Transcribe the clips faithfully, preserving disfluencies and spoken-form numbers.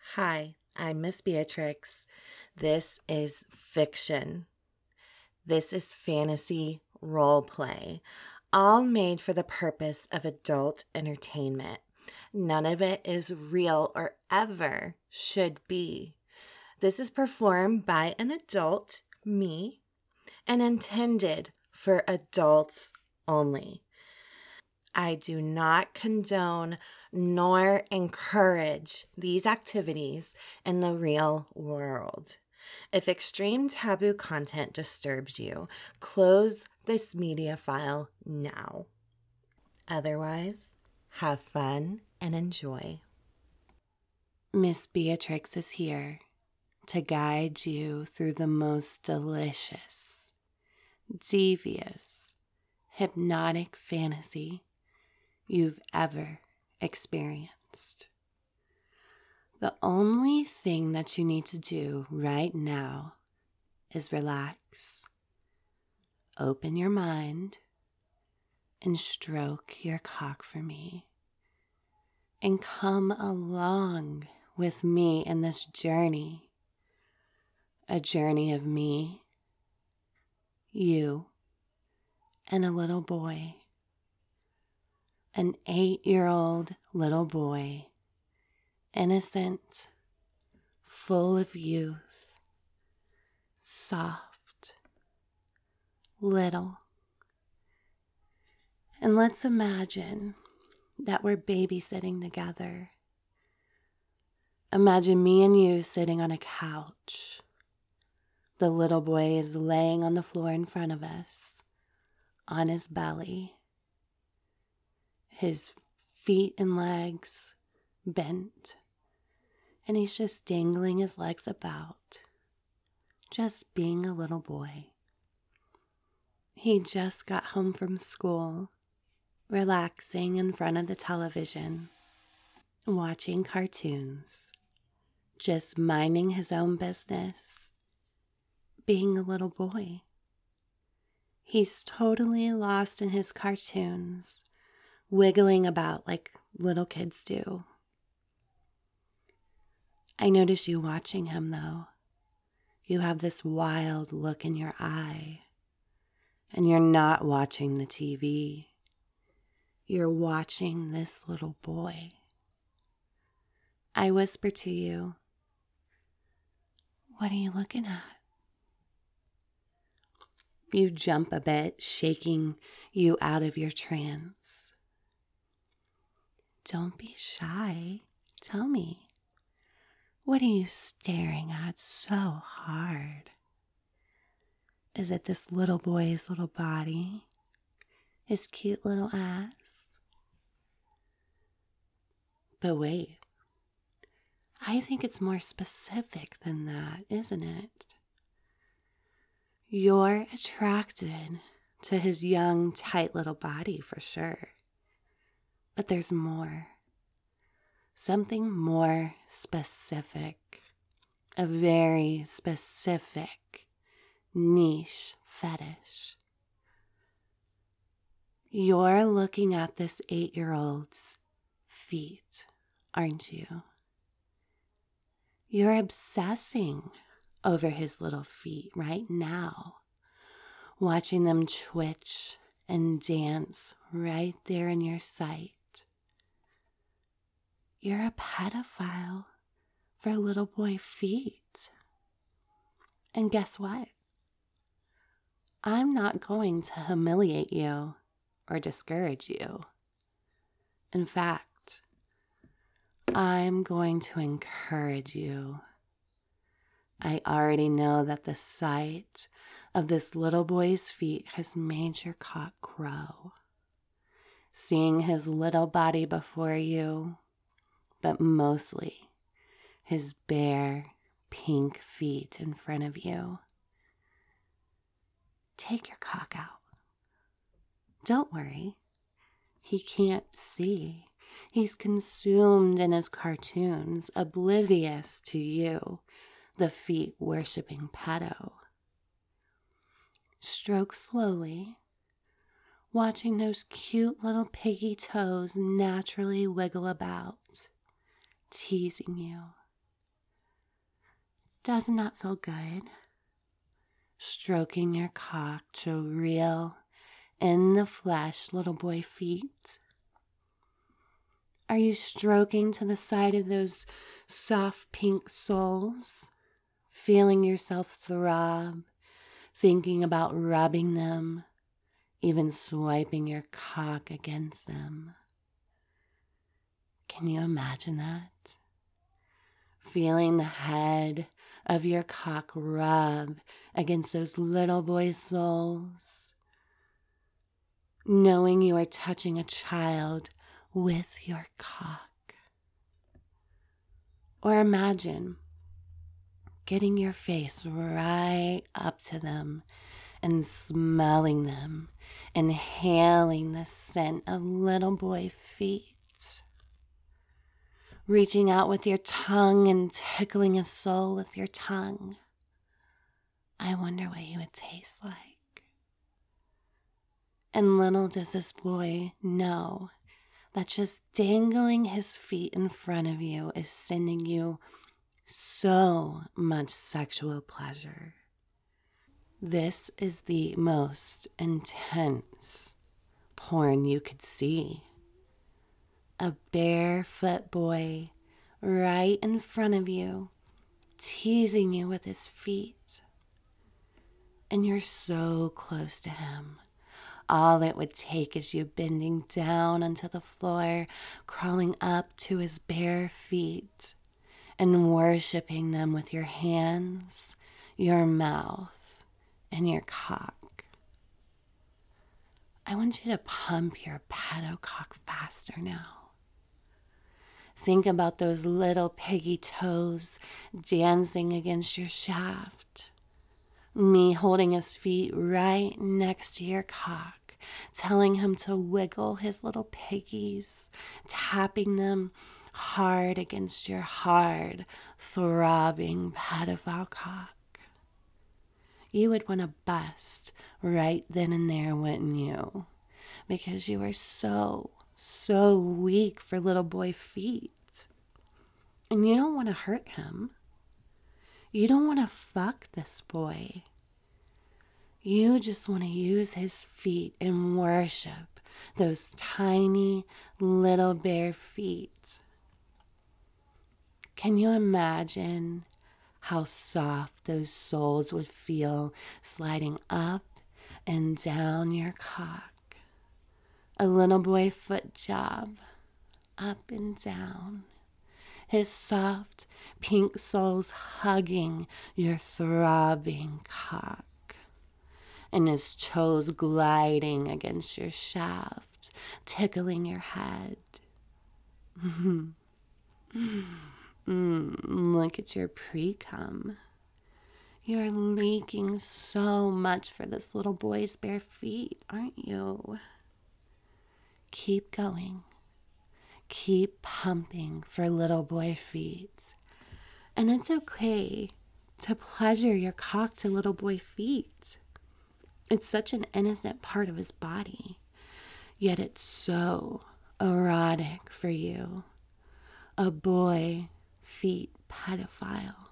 Hi, I'm Miss Beatrix. This is fiction. This is fantasy role play, all made for the purpose of adult entertainment. None of it is real or ever should be. This is performed by an adult, me, and intended for adults only. I do not condone nor encourage these activities in the real world. If extreme taboo content disturbs you, close this media file now. Otherwise, have fun and enjoy. Miss Beatrix is here to guide you through the most delicious, devious, hypnotic fantasy you've ever experienced. The only thing that you need to do right now is relax, open your mind, and stroke your cock for me. And come along with me in this journey, a journey of me, you, and a little boy. An eight-year-old little boy, innocent, full of youth, soft, little. And let's imagine that we're babysitting together. Imagine me and you sitting on a couch. The little boy is laying on the floor in front of us, on his belly. His feet and legs bent, and he's just dangling his legs about, just being a little boy. He just got home from school, relaxing in front of the television, watching cartoons, just minding his own business, being a little boy. He's totally lost in his cartoons, wiggling about like little kids do. I notice you watching him, though. You have this wild look in your eye, and you're not watching the T V. You're watching this little boy. I whisper to you, "What are you looking at?" You jump a bit, shaking you out of your trance. Don't be shy. Tell me, what are you staring at so hard? Is it this little boy's little body? His cute little ass? But wait, I think it's more specific than that, isn't it? You're attracted to his young, tight little body for sure. But there's more. Something more specific. A very specific niche fetish. You're looking at this eight-year-old's feet, aren't you? You're obsessing over his little feet right now, watching them twitch and dance right there in your sight. You're a pedophile for little boy feet. And guess what? I'm not going to humiliate you or discourage you. In fact, I'm going to encourage you. I already know that the sight of this little boy's feet has made your cock grow. Seeing his little body before you, but mostly his bare, pink feet in front of you. Take your cock out. Don't worry. He can't see. He's consumed in his cartoons, oblivious to you, the feet-worshipping pedo. Stroke slowly, watching those cute little piggy toes naturally wiggle about, teasing you. Doesn't that feel good? Stroking your cock to real, in the flesh, little boy feet. Are you stroking to the side of those soft pink soles, feeling yourself throb, thinking about rubbing them, even swiping your cock against them? Can you imagine that? Feeling the head of your cock rub against those little boy soles, knowing you are touching a child with your cock. Or imagine getting your face right up to them and smelling them, inhaling the scent of little boy feet, reaching out with your tongue and tickling a sole with your tongue. I wonder what you would taste like. And little does this boy know that just dangling his feet in front of you is sending you so much sexual pleasure. This is the most intense porn you could see. A barefoot boy right in front of you, teasing you with his feet. And you're so close to him. All it would take is you bending down onto the floor, crawling up to his bare feet, and worshiping them with your hands, your mouth, and your cock. I want you to pump your pedo cock faster now. Think about those little piggy toes dancing against your shaft. Me holding his feet right next to your cock, telling him to wiggle his little piggies, tapping them hard against your hard, throbbing pedophile cock. You would want to bust right then and there, wouldn't you? Because you are so, so weak for little boy feet. And you don't want to hurt him. You don't want to fuck this boy. You just want to use his feet and worship those tiny little bare feet. Can you imagine how soft those soles would feel sliding up and down your cock? A little boy foot job, up and down. His soft pink soles hugging your throbbing cock, and his toes gliding against your shaft, tickling your head. mm, look at your pre-cum. You're leaking so much for this little boy's bare feet, aren't you? Keep going. Keep pumping for little boy feet. And it's okay to pleasure your cock to little boy feet. It's such an innocent part of his body, yet it's so erotic for you. A boy feet pedophile.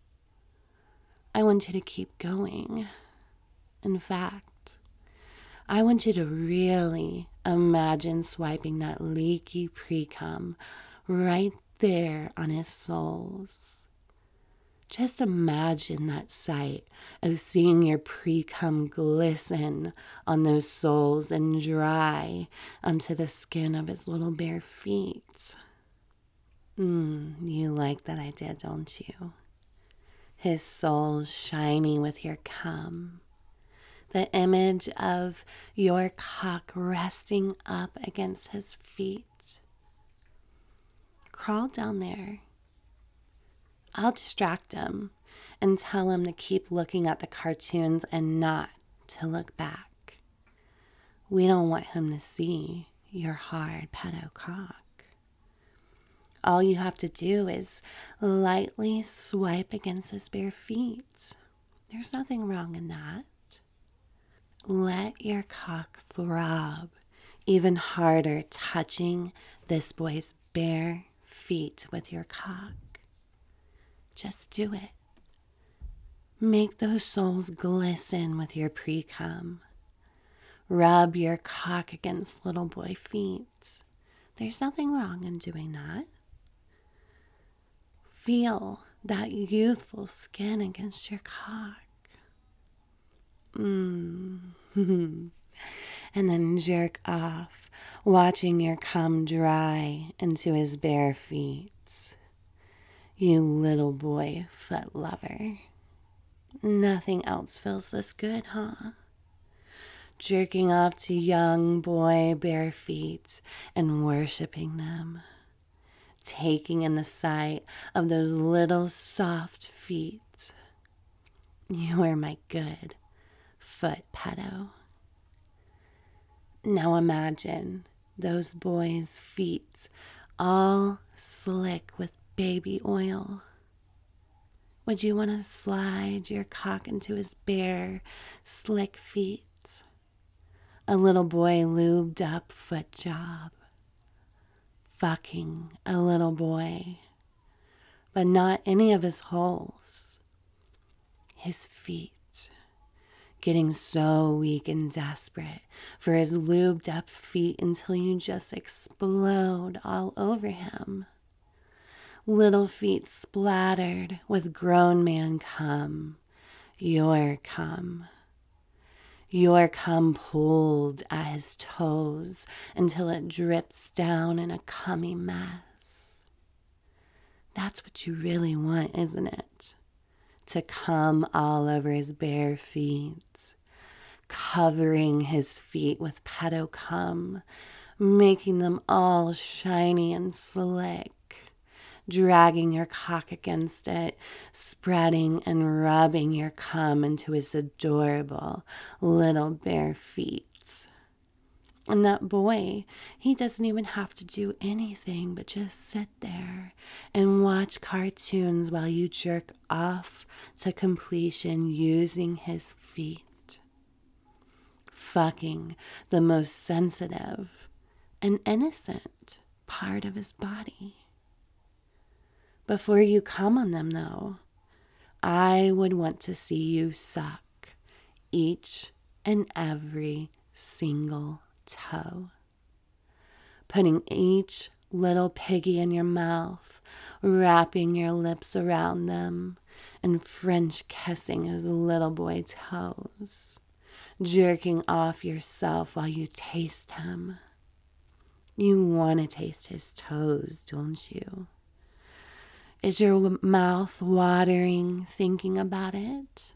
I want you to keep going. In fact, I want you to really imagine swiping that leaky pre-cum right there on his soles. Just imagine that sight of seeing your pre-cum glisten on those soles and dry onto the skin of his little bare feet. Mm, you like that idea, don't you? His soles shiny with your cum. The image of your cock resting up against his feet. Crawl down there. I'll distract him and tell him to keep looking at the cartoons and not to look back. We don't want him to see your hard pedo cock. All you have to do is lightly swipe against his bare feet. There's nothing wrong in that. Let your cock throb even harder, touching this boy's bare feet with your cock. Just do it. Make those soles glisten with your pre-cum. Rub your cock against little boy feet. There's nothing wrong in doing that. Feel that youthful skin against your cock. Mm. And then jerk off, watching your cum dry into his bare feet. You little boy foot lover. Nothing else feels this good, huh? Jerking off to young boy bare feet and worshiping them. Taking in the sight of those little soft feet. You are my good foot pedo. Now imagine those boys' feet all slick with baby oil. Would you want to slide your cock into his bare, slick feet? A little boy lubed up foot job. Fucking a little boy. But not any of his holes. His feet. Getting so weak and desperate for his lubed up feet until you just explode all over him. Little feet splattered with grown man cum. Your cum. Your cum pulled at his toes until it drips down in a cummy mess. That's what you really want, isn't it? To cum all over his bare feet, covering his feet with pedo cum, making them all shiny and slick, dragging your cock against it, spreading and rubbing your cum into his adorable little bare feet. And that boy, he doesn't even have to do anything but just sit there and watch cartoons while you jerk off to completion using his feet. Fucking the most sensitive and innocent part of his body. Before you come on them, though, I would want to see you suck each and every single toe. Putting each little piggy in your mouth, wrapping your lips around them, and French kissing his little boy toes. Jerking off yourself while you taste him. You want to taste his toes, don't you? Is your mouth watering thinking about it?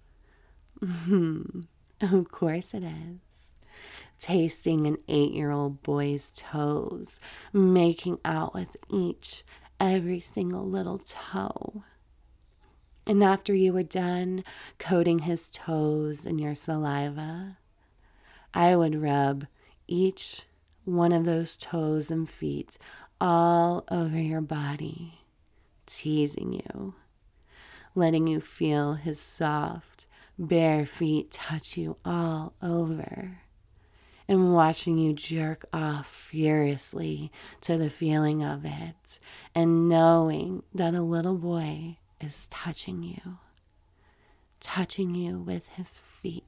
Mm-hmm. Of course it is. Tasting an eight-year-old boy's toes, making out with each, every single little toe. And after you were done coating his toes in your saliva, I would rub each one of those toes and feet all over your body, teasing you, letting you feel his soft, bare feet touch you all over, and watching you jerk off furiously to the feeling of it, and knowing that a little boy is touching you, touching you with his feet.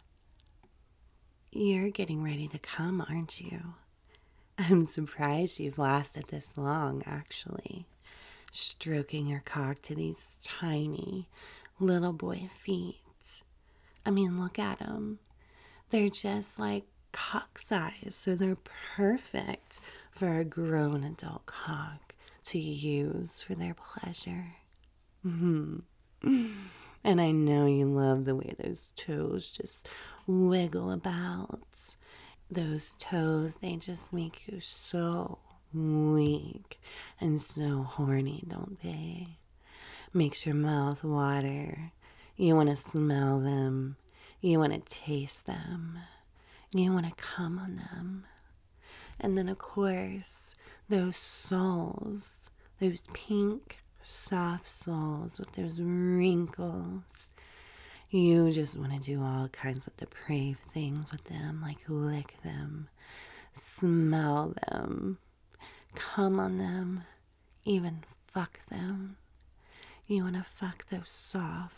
You're getting ready to come, aren't you? I'm surprised you've lasted this long, actually. Stroking your cock to these tiny little boy feet. I mean, look at them. They're just like cock size, so they're perfect for a grown adult cock to use for their pleasure. Mm-hmm. And I know you love the way those toes just wiggle about. Those toes, they just make you so weak and so horny, don't they? Makes your mouth water. You want to smell them. You want to taste them. You want to come on them. And then, of course, those soles, those pink, soft soles with those wrinkles. You just want to do all kinds of depraved things with them, like lick them, smell them, come on them, even fuck them. You want to fuck those soft,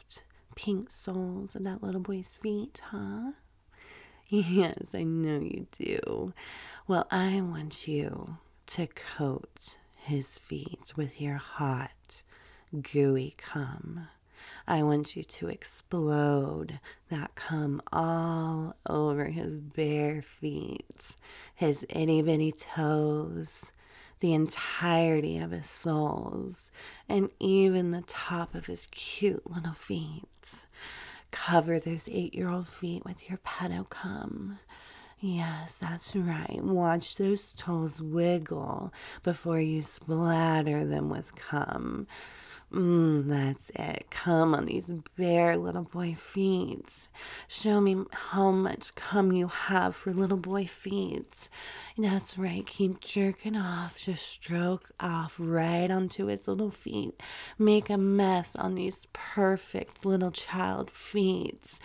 pink soles of that little boy's feet, huh? Yes, I know you do. Well, I want you to coat his feet with your hot, gooey cum. I want you to explode that cum all over his bare feet, his itty bitty toes, the entirety of his soles, and even the top of his cute little feet. Cover those eight-year-old feet with your pedo cum. Yes, that's right. Watch those toes wiggle before you splatter them with cum. Mmm, that's it. Cum on these bare little boy feet. Show me how much cum you have for little boy feet. That's right. Keep jerking off. Just stroke off right onto his little feet. Make a mess on these perfect little child feet.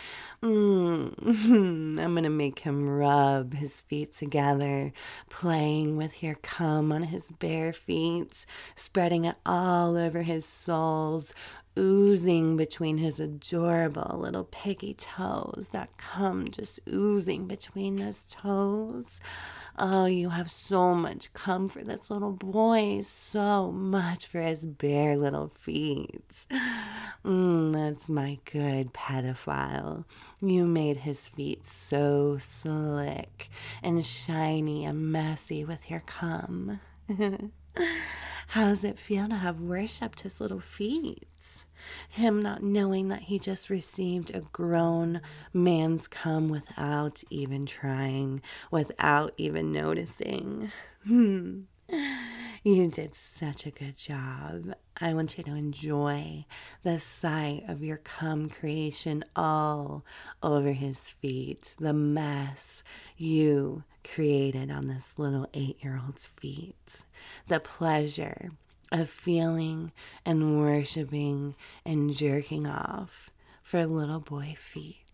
Mmm. I'm gonna make him rub his feet together, playing with your cum on his bare feet, spreading it all over his soles, oozing between his adorable little piggy toes, that cum just oozing between those toes. Oh, you have so much cum for this little boy, so much for his bare little feet. Mm, that's my good pedophile. You made his feet so slick and shiny and messy with your cum. How does it feel to have worshipped his little feet? Him not knowing that he just received a grown man's cum without even trying, without even noticing. Hmm. You did such a good job. I want you to enjoy the sight of your cum creation all over his feet, the mess you created on this little eight-year-old's feet, the pleasure of feeling and worshiping and jerking off for little boy feet.